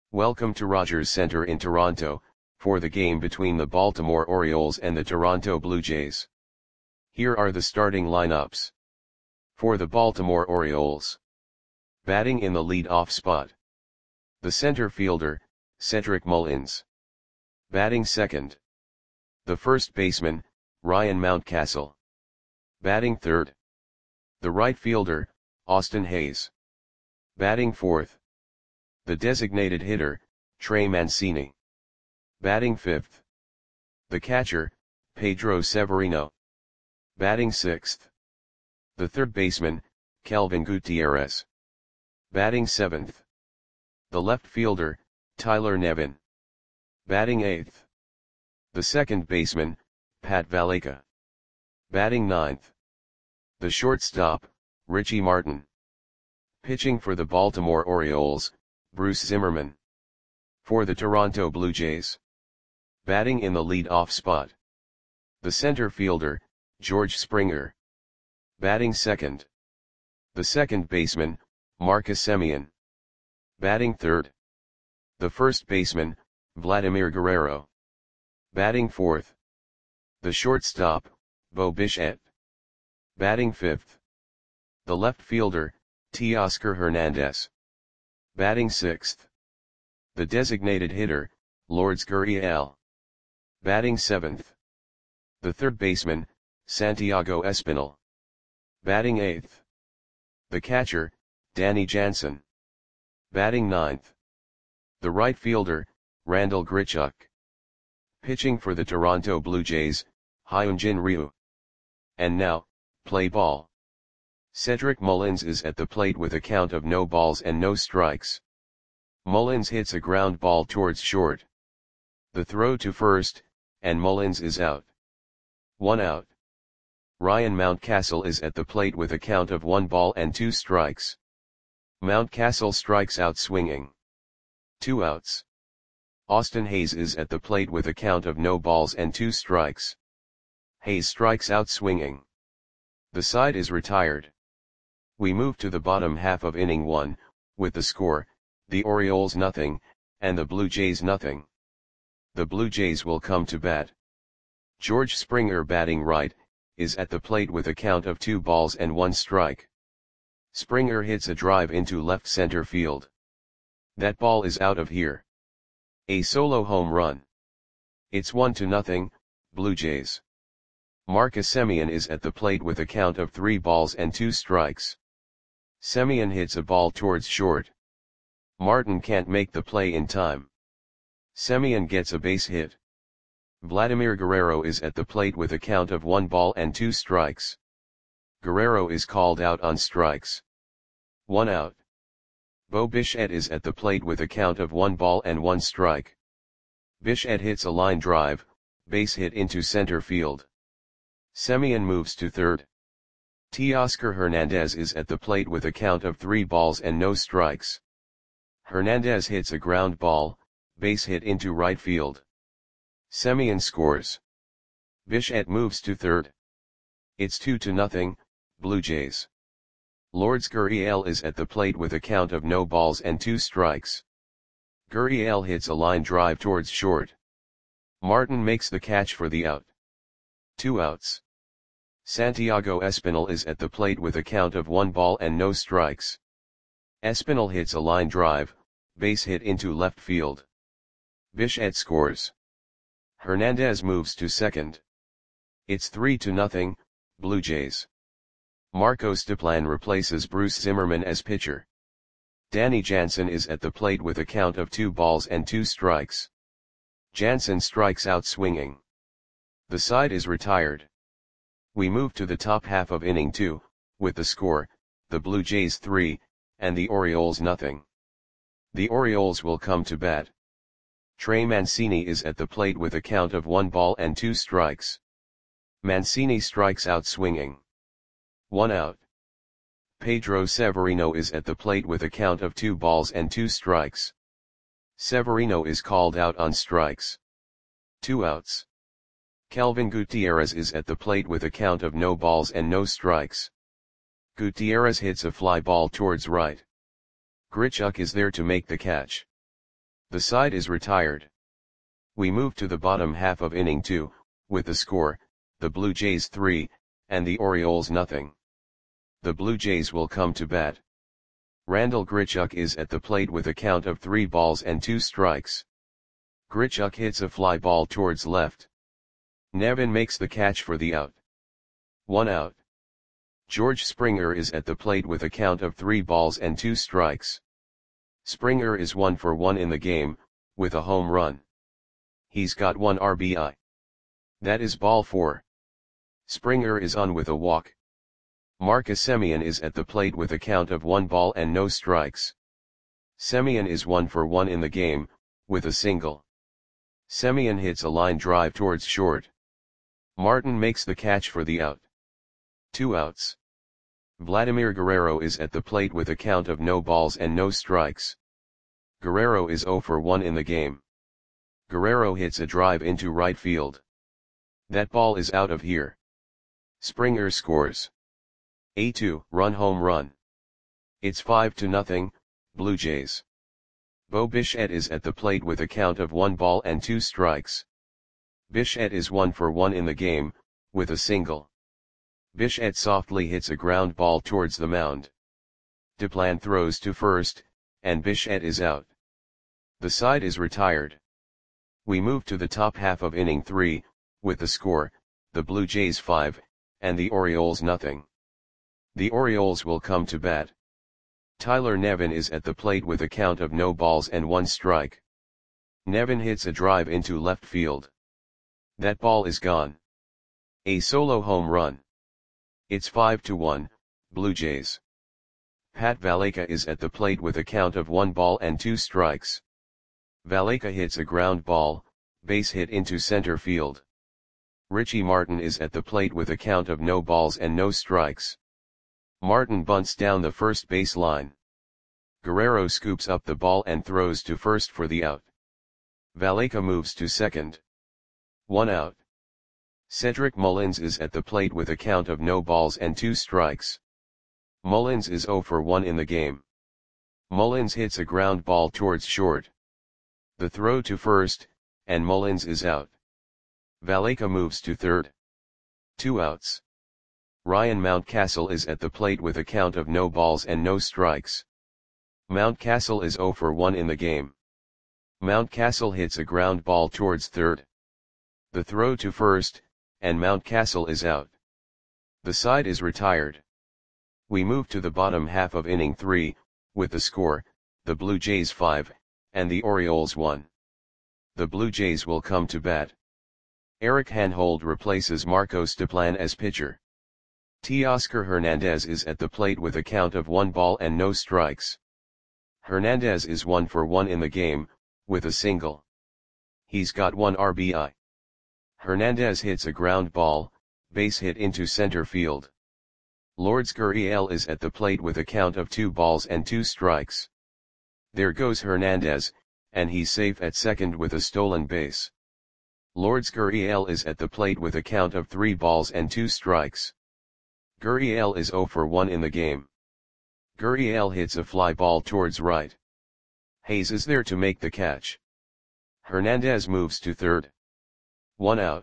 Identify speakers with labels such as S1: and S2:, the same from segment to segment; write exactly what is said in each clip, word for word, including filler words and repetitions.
S1: Welcome to Rogers Centre in Toronto, for the game between the Baltimore Orioles and the Toronto Blue Jays. Here are the starting lineups. For the Baltimore Orioles. Batting in the lead-off spot. The center fielder, Cedric Mullins. Batting second. The first baseman, Ryan Mountcastle. Batting third. The right fielder, Austin Hays. Batting fourth. The designated hitter, Trey Mancini. Batting fifth. The catcher, Pedro Severino. Batting sixth. The third baseman, Kelvin Gutierrez. Batting seventh. The left fielder, Tyler Nevin. Batting eighth. The second baseman, Pat Valaika. Batting ninth. The shortstop, Richie Martin. Pitching for the Baltimore Orioles, Bruce Zimmerman. For the Toronto Blue Jays. Batting in the lead-off spot. The center fielder, George Springer. Batting second. The second baseman, Marcus Semien. Batting third. The first baseman, Vladimir Guerrero. Batting fourth. The shortstop, Bo Bichette. Batting fifth. The left fielder, Teoscar Hernandez. Batting sixth. The designated hitter, Lourdes Gurriel. Batting seventh. The third baseman, Santiago Espinal. Batting eighth. The catcher, Danny Jansen. Batting ninth. The right fielder, Randall Grichuk. Pitching for the Toronto Blue Jays, Hyunjin Ryu. And now, play ball. Cedric Mullins is at the plate with a count of no balls and no strikes. Mullins hits a ground ball towards short. The throw to first, and Mullins is out. One out. Ryan Mountcastle is at the plate with a count of one ball and two strikes. Mountcastle strikes out swinging. Two outs. Austin Hays is at the plate with a count of no balls and two strikes. Hays strikes out swinging. The side is retired. We move to the bottom half of inning one, with the score, the Orioles nothing, and the Blue Jays nothing. The Blue Jays will come to bat. George Springer, batting right, is at the plate with a count of two balls and one strike. Springer hits a drive into left center field. That ball is out of here. A solo home run. It's one to nothing, Blue Jays. Marcus Semien is at the plate with a count of three balls and two strikes. Semien hits a ball towards short. Martin can't make the play in time. Semien gets a base hit. Vladimir Guerrero is at the plate with a count of one ball and two strikes. Guerrero is called out on strikes. One out. Bo Bichette is at the plate with a count of one ball and one strike. Bichette hits a line drive, base hit into center field. Semien moves to third. Teoscar Hernandez is at the plate with a count of three balls and no strikes. Hernandez hits a ground ball, base hit into right field. Semien scores. Bichette moves to third. It's two to nothing, Blue Jays. Lourdes Gurriel is at the plate with a count of no balls and two strikes. Gurriel hits a line drive towards short. Martin makes the catch for the out. Two outs. Santiago Espinal is at the plate with a count of one ball and no strikes. Espinal hits a line drive, base hit into left field. Bichette scores. Hernandez moves to second. It's three to nothing, Blue Jays. Marco Stiplan replaces Bruce Zimmerman as pitcher. Danny Jansen is at the plate with a count of two balls and two strikes. Jansen strikes out swinging. The side is retired. We move to the top half of inning two, with the score, the Blue Jays three, and the Orioles nothing. The Orioles will come to bat. Trey Mancini is at the plate with a count of one ball and two strikes. Mancini strikes out swinging. One out. Pedro Severino is at the plate with a count of two balls and two strikes. Severino is called out on strikes. Two outs. Kelvin Gutierrez is at the plate with a count of no balls and no strikes. Gutierrez hits a fly ball towards right. Grichuk is there to make the catch. The side is retired. We move to the bottom half of inning two, with the score, the Blue Jays three, and the Orioles nothing. The Blue Jays will come to bat. Randal Grichuk is at the plate with a count of three balls and two strikes. Grichuk hits a fly ball towards left. Nevin makes the catch for the out. One out. George Springer is at the plate with a count of three balls and two strikes. Springer is one for one in the game, with a home run. He's got one R B I. That is ball four. Springer is on with a walk. Marcus Semien is at the plate with a count of one ball and no strikes. Semien is one for one in the game, with a single. Semien hits a line drive towards short. Martin makes the catch for the out. Two outs. Vladimir Guerrero is at the plate with a count of no balls and no strikes. Guerrero is zero for one in the game. Guerrero hits a drive into right field. That ball is out of here. Springer scores. A two-run home run. It's five to nothing, Blue Jays. Bo Bichette is at the plate with a count of one ball and two strikes. Bichette is one for one in the game, with a single. Bichette softly hits a ground ball towards the mound. Duplan throws to first, and Bichette is out. The side is retired. We move to the top half of inning three, with the score, the Blue Jays five, and the Orioles nothing. The Orioles will come to bat. Tyler Nevin is at the plate with a count of no balls and one strike. Nevin hits a drive into left field. That ball is gone. A solo home run. It's five to one, Blue Jays. Pat Valaika is at the plate with a count of one ball and two strikes. Valaika hits a ground ball, base hit into center field. Richie Martin is at the plate with a count of no balls and no strikes. Martin bunts down the first base line. Guerrero scoops up the ball and throws to first for the out. Valaika moves to second. One out. Cedric Mullins is at the plate with a count of no balls and two strikes. Mullins is zero for one in the game. Mullins hits a ground ball towards short. The throw to first, and Mullins is out. Valaika moves to third. Two outs. Ryan Mountcastle is at the plate with a count of no balls and no strikes. Mountcastle is zero for one in the game. Mountcastle hits a ground ball towards third. The throw to first, and Mountcastle is out. The side is retired. We move to the bottom half of inning three, with the score, the Blue Jays five, and the Orioles one. The Blue Jays will come to bat. Eric Hanhold replaces Marcos Duplan as pitcher. Teoscar Hernandez is at the plate with a count of one ball and no strikes. Hernandez is one for one in the game, with a single. He's got one R B I. Hernandez hits a ground ball, base hit into center field. Lourdes Gurriel is at the plate with a count of two balls and two strikes. There goes Hernandez, and he's safe at second with a stolen base. Lourdes Gurriel is at the plate with a count of three balls and two strikes. Gurriel is zero for one in the game. Gurriel hits a fly ball towards right. Hayes is there to make the catch. Hernandez moves to third. One out.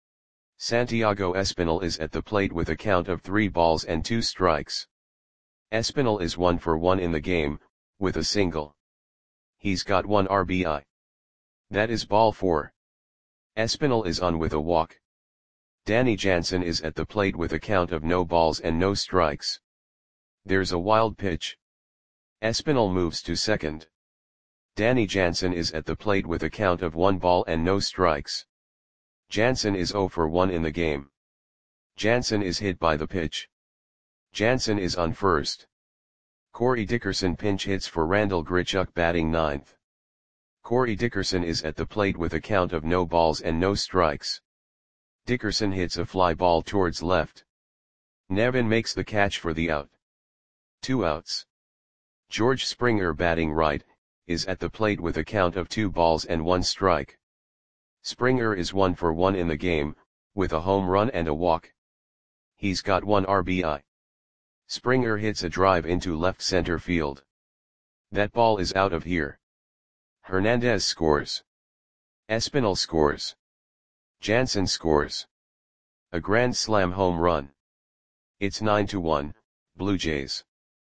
S1: Santiago Espinal is at the plate with a count of three balls and two strikes. Espinal is one for one in the game, with a single. He's got one R B I. That is ball four. Espinal is on with a walk. Danny Jansen is at the plate with a count of no balls and no strikes. There's a wild pitch. Espinal moves to second. Danny Jansen is at the plate with a count of one ball and no strikes. Jansen is zero for one in the game. Jansen is hit by the pitch. Jansen is on first. Corey Dickerson pinch hits for Randal Grichuk batting ninth. Corey Dickerson is at the plate with a count of no balls and no strikes. Dickerson hits a fly ball towards left. Nevin makes the catch for the out. Two outs. George Springer batting right, is at the plate with a count of two balls and one strike. Springer is one for one in the game, with a home run and a walk. He's got one R B I. Springer hits a drive into left center field. That ball is out of here. Hernandez scores. Espinal scores. Jansen scores. A grand slam home run. It's nine to one, Blue Jays.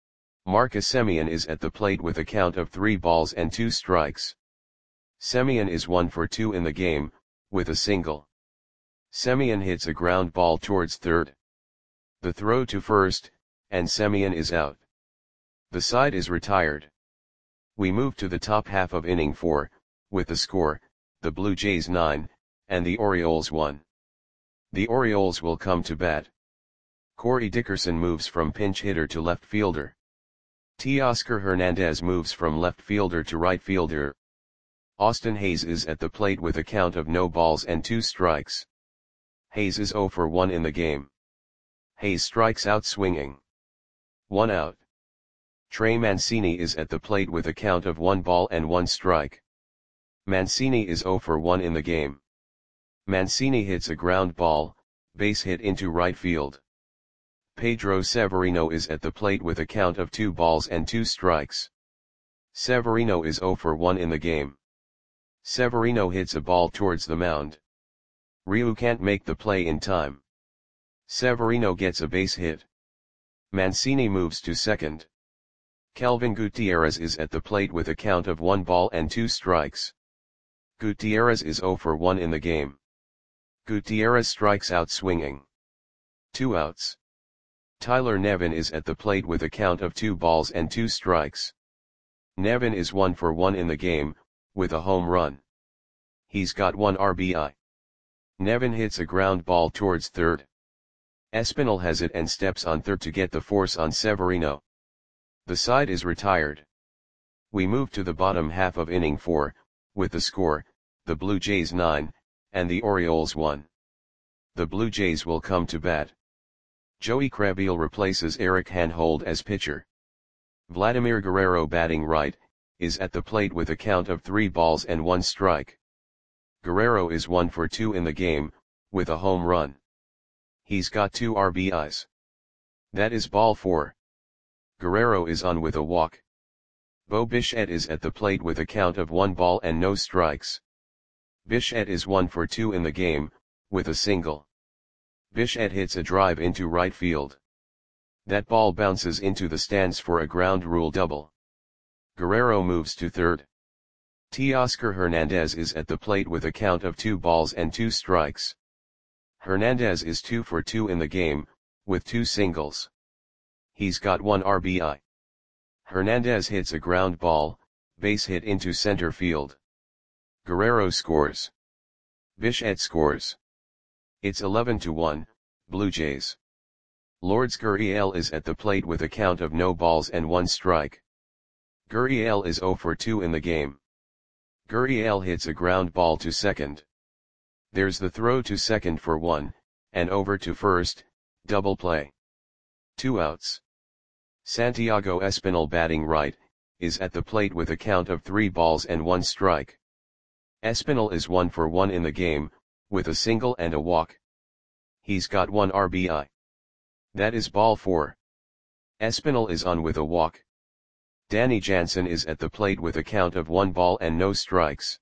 S1: Marcus Semien is at the plate with a count of three balls and two strikes. Semien is one for two in the game, with a single. Semien hits a ground ball towards third. The throw to first, and Semien is out. The side is retired. We move to the top half of inning four, with the score, the Blue Jays nine, and the Orioles one. The Orioles will come to bat. Corey Dickerson moves from pinch hitter to left fielder. Teoscar Hernandez moves from left fielder to right fielder. Austin Hayes is at the plate with a count of no balls and two strikes. Hayes is zero for one in the game. Hayes strikes out swinging. One out. Trey Mancini is at the plate with a count of one ball and one strike. Mancini is zero for one in the game. Mancini hits a ground ball, base hit into right field. Pedro Severino is at the plate with a count of two balls and two strikes. Severino is zero for one in the game. Severino hits a ball towards the mound. Ryu can't make the play in time. Severino gets a base hit. Mancini moves to second. Kelvin Gutierrez is at the plate with a count of one ball and two strikes. Gutierrez is zero for one in the game. Gutierrez strikes out swinging. Two outs. Tyler Nevin is at the plate with a count of two balls and two strikes. Nevin is one for one in the game, with a home run. He's got one R B I. Nevin hits a ground ball towards third. Espinal has it and steps on third to get the force on Severino. The side is retired. We move to the bottom half of inning four, with the score, the Blue Jays nine, and the Orioles one. The Blue Jays will come to bat. Joey Krehbiel replaces Eric Hanhold as pitcher. Vladimir Guerrero, batting right, is at the plate with a count of three balls and one strike. Guerrero is one for two in the game, with a home run. He's got two R B Is. That is ball four. Guerrero is on with a walk. Bo Bichette is at the plate with a count of one ball and no strikes. Bichette is one for two in the game, with a single. Bichette hits a drive into right field. That ball bounces into the stands for a ground rule double. Guerrero moves to third. Teoscar Hernandez is at the plate with a count of two balls and two strikes. Hernandez is two for two in the game, with two singles. He's got one R B I. Hernandez hits a ground ball, base hit into center field. Guerrero scores. Bichette scores. It's eleven to one, Blue Jays. Lourdes Gurriel is at the plate with a count of no balls and one strike. Gurriel is zero for two in the game. Gurriel hits a ground ball to second. There's the throw to second for one, and over to first, double play. Two outs. Santiago Espinal, batting right, is at the plate with a count of three balls and one strike. Espinal is one for one in the game, with a single and a walk. He's got one R B I. That is ball four. Espinal is on with a walk. Danny Jansen is at the plate with a count of one ball and no strikes.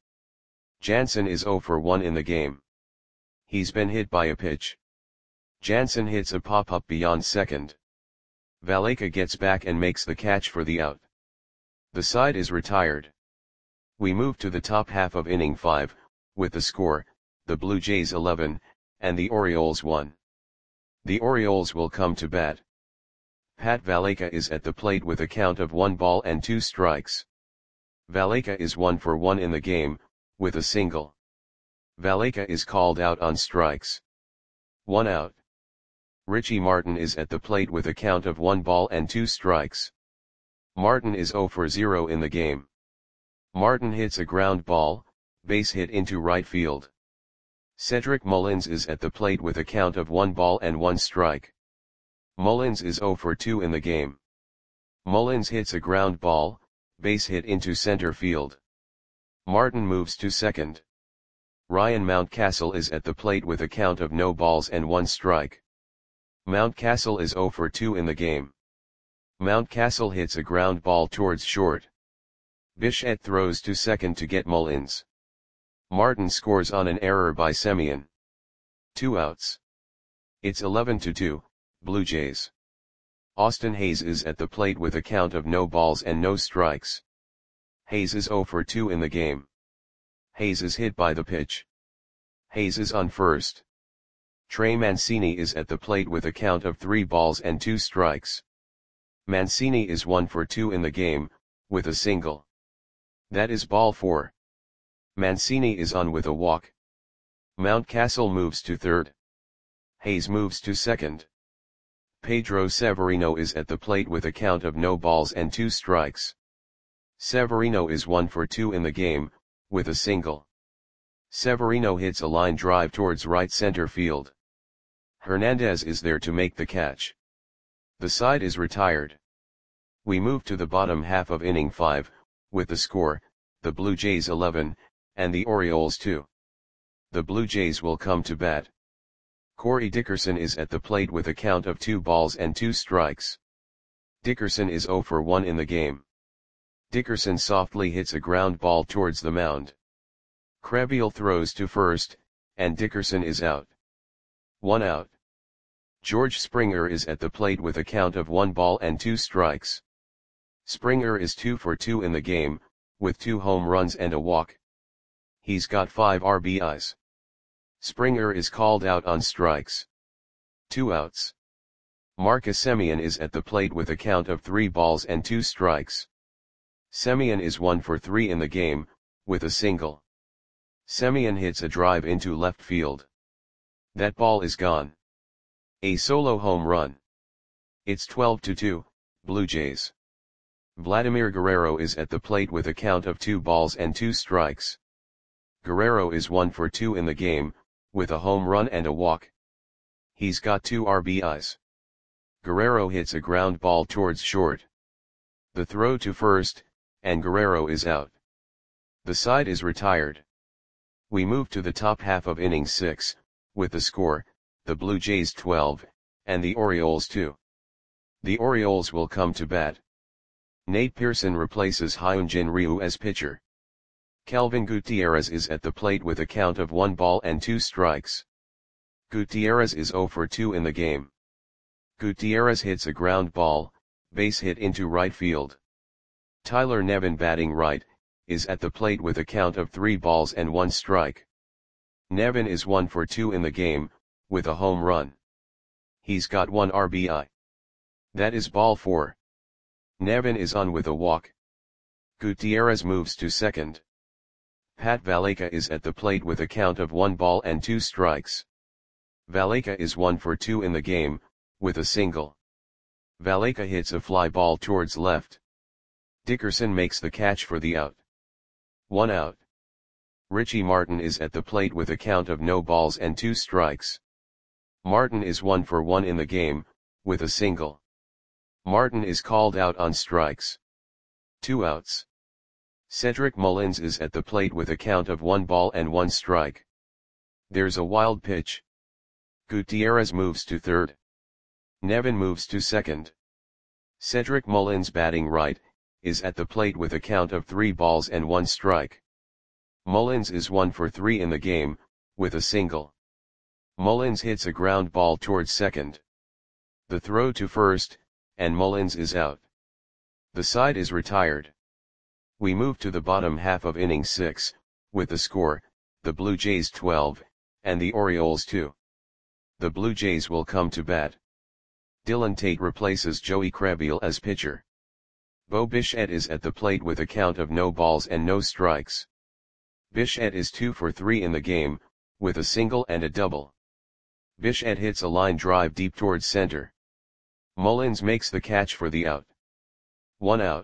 S1: Jansen is zero for one in the game. He's been hit by a pitch. Jansen hits a pop-up beyond second. Valaika gets back and makes the catch for the out. The side is retired. We move to the top half of inning five, with the score, the Blue Jays eleven, and the Orioles one. The Orioles will come to bat. Pat Valaika is at the plate with a count of one ball and two strikes. Valaika is one for one in the game, with a single. Valaika is called out on strikes. One out. Richie Martin is at the plate with a count of one ball and two strikes. Martin is zero for zero in the game. Martin hits a ground ball, base hit into right field. Cedric Mullins is at the plate with a count of one ball and one strike. Mullins is zero for two in the game. Mullins hits a ground ball, base hit into center field. Martin moves to second. Ryan Mountcastle is at the plate with a count of no balls and one strike. Mountcastle is zero for two in the game. Mountcastle hits a ground ball towards short. Bichette throws to second to get Mullins. Martin scores on an error by Semien. Two outs. It's eleven to two, Blue Jays. Austin Hays is at the plate with a count of no balls and no strikes. Hays is oh for two in the game. Hays is hit by the pitch. Hays is on first. Trey Mancini is at the plate with a count of three balls and two strikes. Mancini is one for two in the game, with a single. That is ball four. Mancini is on with a walk. Mountcastle moves to third. Hays moves to second. Pedro Severino is at the plate with a count of no balls and two strikes. Severino is one for two in the game, with a single. Severino hits a line drive towards right center field. Hernandez is there to make the catch. The side is retired. We move to the bottom half of inning five, with the score, the Blue Jays eleven, and the Orioles two. The Blue Jays will come to bat. Corey Dickerson is at the plate with a count of two balls and two strikes. Dickerson is oh for one in the game. Dickerson softly hits a ground ball towards the mound. Krehbiel throws to first, and Dickerson is out. One out. George Springer is at the plate with a count of one ball and two strikes. Springer is two for two in the game, with two home runs and a walk. He's got five R B Is. Springer is called out on strikes. Two outs. Marcus Semien is at the plate with a count of three balls and two strikes. Semien is one for three in the game, with a single. Semien hits a drive into left field. That ball is gone. A solo home run. It's twelve to two, Blue Jays. Vladimir Guerrero is at the plate with a count of two balls and two strikes. Guerrero is one for two in the game, with a home run and a walk. He's got two R B Is. Guerrero hits a ground ball towards short. The throw to first, and Guerrero is out. The side is retired. We move to the top half of inning six, with the score, the Blue Jays twelve, and the Orioles two. The Orioles will come to bat. Nate Pearson replaces Hyunjin Ryu as pitcher. Kelvin Gutierrez is at the plate with a count of one ball and two strikes. Gutierrez is oh for two in the game. Gutierrez hits a ground ball, base hit into right field. Tyler Nevin, batting right, is at the plate with a count of three balls and one strike. Nevin is one for two in the game, with a home run. He's got one R B I. That is ball four. Nevin is on with a walk. Gutierrez moves to second. Pat Valaika is at the plate with a count of one ball and two strikes. Valaika is one for two in the game, with a single. Valaika hits a fly ball towards left. Dickerson makes the catch for the out. One out. Richie Martin is at the plate with a count of no balls and two strikes. Martin is one for one in the game, with a single. Martin is called out on strikes. Two outs. Cedric Mullins is at the plate with a count of one ball and one strike. There's a wild pitch. Gutierrez moves to third. Nevin moves to second. Cedric Mullins, batting right, is at the plate with a count of three balls and one strike. Mullins is one for three in the game, with a single. Mullins hits a ground ball towards second. The throw to first, and Mullins is out. The side is retired. We move to the bottom half of inning six, with the score, the Blue Jays twelve, and the Orioles two. The Blue Jays will come to bat. Dylan Tate replaces Joey Krehbiel as pitcher. Bo Bichette is at the plate with a count of no balls and no strikes. Bichette is two for three in the game, with a single and a double. Bichette hits a line drive deep towards center. Mullins makes the catch for the out. One out.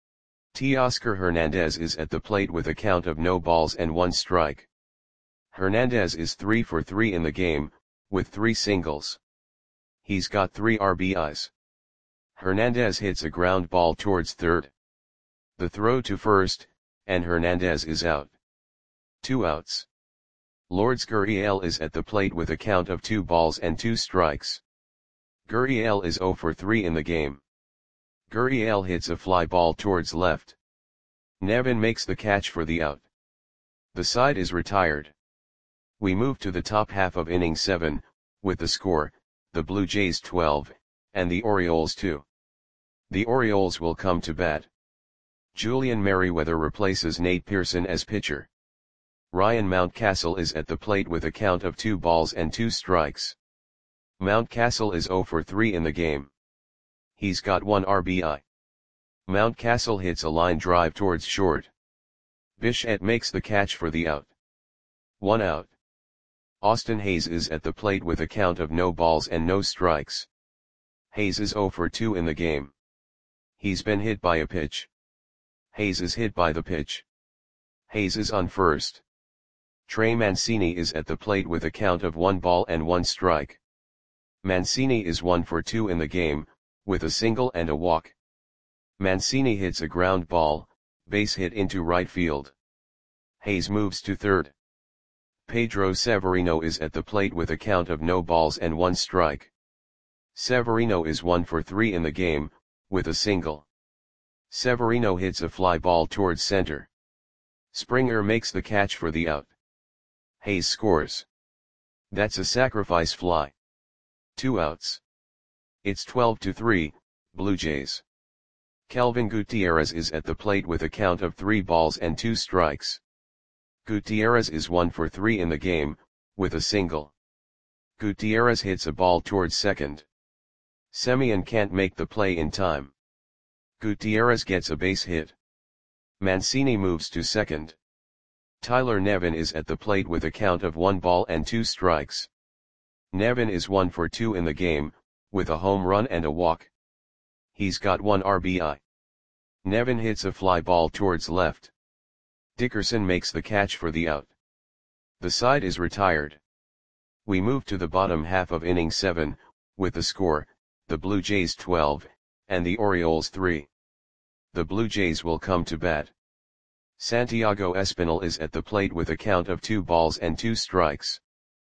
S1: Teoscar Hernandez is at the plate with a count of no balls and one strike. Hernandez is three for three in the game, with three singles. He's got three R B Is. Hernandez hits a ground ball towards third. The throw to first, and Hernandez is out. Two outs. Lourdes Gurriel is at the plate with a count of two balls and two strikes. Gurriel is oh for three in the game. Gurriel hits a fly ball towards left. Nevin makes the catch for the out. The side is retired. We move to the top half of inning seven, with the score, the Blue Jays twelve, and the Orioles two. The Orioles will come to bat. Julian Merryweather replaces Nate Pearson as pitcher. Ryan Mountcastle is at the plate with a count of two balls and two strikes. Mountcastle is oh for three in the game. He's got one R B I. Mountcastle hits a line drive towards short. Bichette makes the catch for the out. One out. Austin Hayes is at the plate with a count of no balls and no strikes. Hayes is oh for two in the game. He's been hit by a pitch. Hayes is hit by the pitch. Hayes is on first. Trey Mancini is at the plate with a count of one ball and one strike. Mancini is one for two in the game, with a single and a walk. Mancini hits a ground ball, base hit into right field. Hayes moves to third. Pedro Severino is at the plate with a count of no balls and one strike. Severino is one for three in the game, with a single. Severino hits a fly ball towards center. Springer makes the catch for the out. Hayes scores. That's a sacrifice fly. Two outs. It's twelve to three, Blue Jays. Kelvin Gutierrez is at the plate with a count of three balls and two strikes. Gutierrez is one for three in the game, with a single. Gutierrez hits a ball towards second. Semien can't make the play in time. Gutierrez gets a base hit. Mancini moves to second. Tyler Nevin is at the plate with a count of one ball and two strikes. Nevin is one for two in the game, with a home run and a walk. He's got one R B I. Nevin hits a fly ball towards left. Dickerson makes the catch for the out. The side is retired. We move to the bottom half of inning seven, with the score, the Blue Jays twelve, and the Orioles three. The Blue Jays will come to bat. Santiago Espinal is at the plate with a count of two balls and two strikes.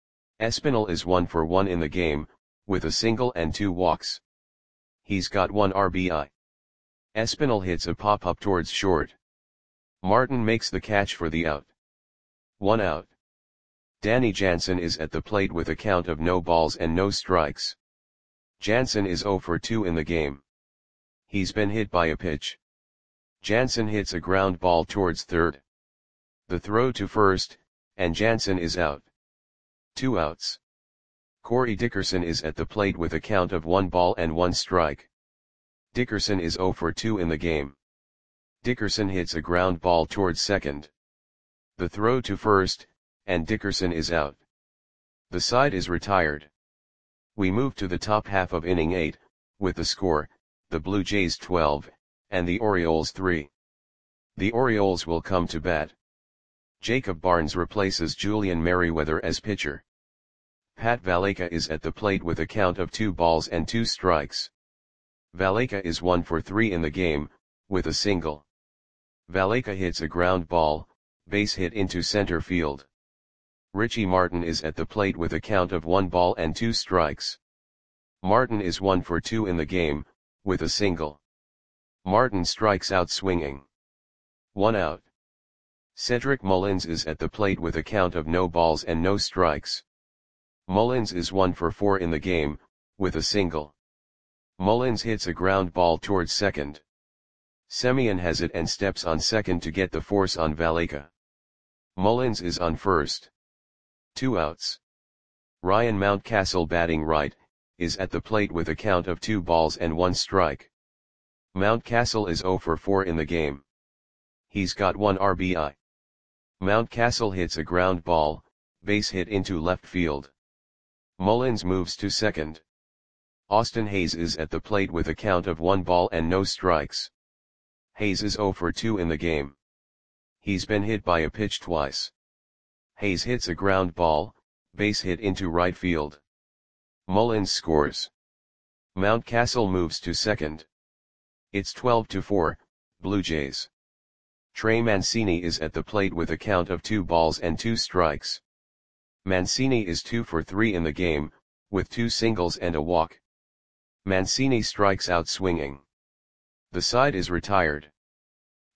S1: Espinal is one for one in the game, with a single and two walks. He's got one R B I. Espinal hits a pop-up towards short. Martin makes the catch for the out. One out. Danny Jansen is at the plate with a count of no balls and no strikes. Jansen is oh for two in the game. He's been hit by a pitch. Jansen hits a ground ball towards third. The throw to first, and Jansen is out. Two outs. Corey Dickerson is at the plate with a count of one ball and one strike. Dickerson is oh for two in the game. Dickerson hits a ground ball towards second. The throw to first, and Dickerson is out. The side is retired. We move to the top half of inning eight, with the score, the Blue Jays twelve, and the Orioles three. The Orioles will come to bat. Jacob Barnes replaces Julian Merryweather as pitcher. Pat Valaika is at the plate with a count of two balls and two strikes. Valaika is one for three in the game, with a single. Valaika hits a ground ball, base hit into center field. Richie Martin is at the plate with a count of one ball and two strikes. Martin is one for two in the game, with a single. Martin strikes out swinging. One out. Cedric Mullins is at the plate with a count of no balls and no strikes. Mullins is one for four in the game, with a single. Mullins hits a ground ball towards second. Semien has it and steps on second to get the force on Valaika. Mullins is on first. Two outs. Ryan Mountcastle, batting right, is at the plate with a count of two balls and one strike. Mountcastle is oh for four in the game. He's got one R B I. Mountcastle hits a ground ball, base hit into left field. Mullins moves to second. Austin Hayes is at the plate with a count of one ball and no strikes. Hayes is oh for two in the game. He's been hit by a pitch twice. Hayes hits a ground ball, base hit into right field. Mullins scores. Mountcastle moves to second. It's twelve to four, Blue Jays. Trey Mancini is at the plate with a count of two balls and two strikes. Mancini is two for three in the game, with two singles and a walk. Mancini strikes out swinging. The side is retired.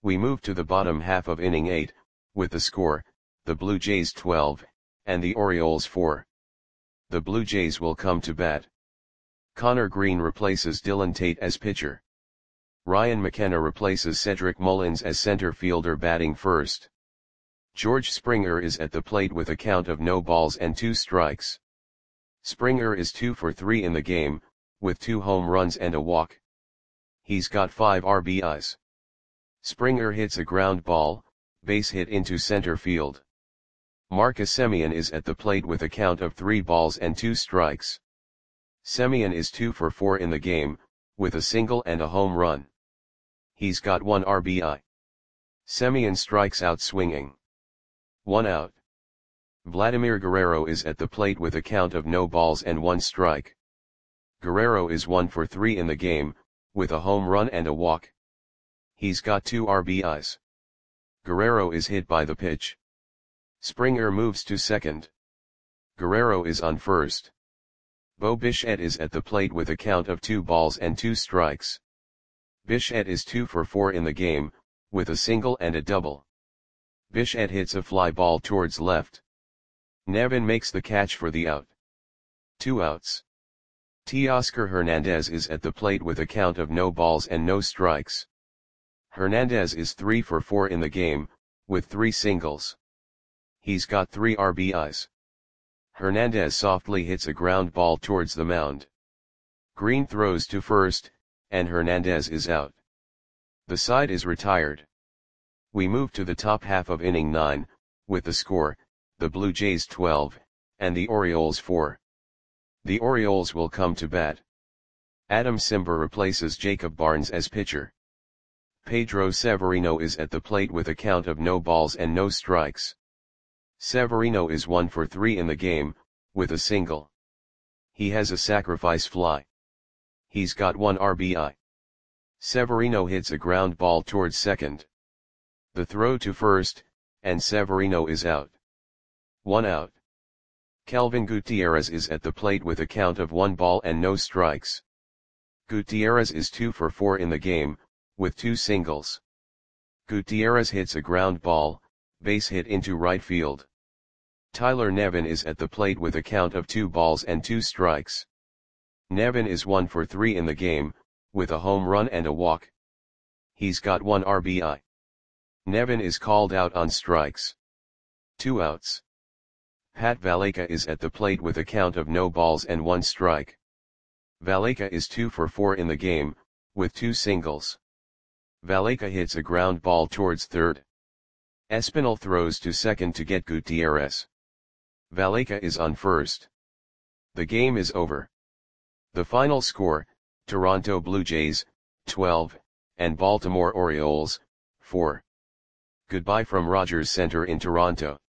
S1: We move to the bottom half of inning eight, with the score, the Blue Jays twelve, and the Orioles four. The Blue Jays will come to bat. Connor Green replaces Dylan Tate as pitcher. Ryan McKenna replaces Cedric Mullins as center fielder batting first. George Springer is at the plate with a count of no balls and two strikes. Springer is two for three in the game, with two home runs and a walk. He's got five R B Is. Springer hits a ground ball, base hit into center field. Marcus Semien is at the plate with a count of three balls and two strikes. Semien is two for four in the game, with a single and a home run. He's got one R B I. Semien strikes out swinging. One out. Vladimir Guerrero is at the plate with a count of no balls and one strike. Guerrero is one for three in the game, with a home run and a walk. He's got two R B Is. Guerrero is hit by the pitch. Springer moves to second. Guerrero is on first. Bo Bichette is at the plate with a count of two balls and two strikes. Bichette is two for four in the game, with a single and a double. Bichette hits a fly ball towards left. Nevin makes the catch for the out. Two outs. Teoscar Hernandez is at the plate with a count of no balls and no strikes. Hernandez is three for four in the game, with three singles. He's got three R B Is. Hernandez softly hits a ground ball towards the mound. Green throws to first, and Hernandez is out. The side is retired. We move to the top half of inning nine, with the score, the Blue Jays twelve, and the Orioles four. The Orioles will come to bat. Adam Cimber replaces Jacob Barnes as pitcher. Pedro Severino is at the plate with a count of no balls and no strikes. Severino is one for three in the game, with a single. He has a sacrifice fly. He's got one R B I. Severino hits a ground ball towards second. The throw to first, and Severino is out. One out. Kelvin Gutierrez is at the plate with a count of one ball and no strikes. Gutierrez is two for four in the game, with two singles. Gutierrez hits a ground ball, base hit into right field. Tyler Nevin is at the plate with a count of two balls and two strikes. Nevin is one for three in the game, with a home run and a walk. He's got one R B I. Nevin is called out on strikes. Two outs. Pat Valaika is at the plate with a count of no balls and one strike. Valaika is two for four in the game, with two singles. Valaika hits a ground ball towards third. Espinal throws to second to get Gutierrez. Valaika is on first. The game is over. The final score, Toronto Blue Jays, twelve, and Baltimore Orioles, four. Goodbye from Rogers Center in Toronto.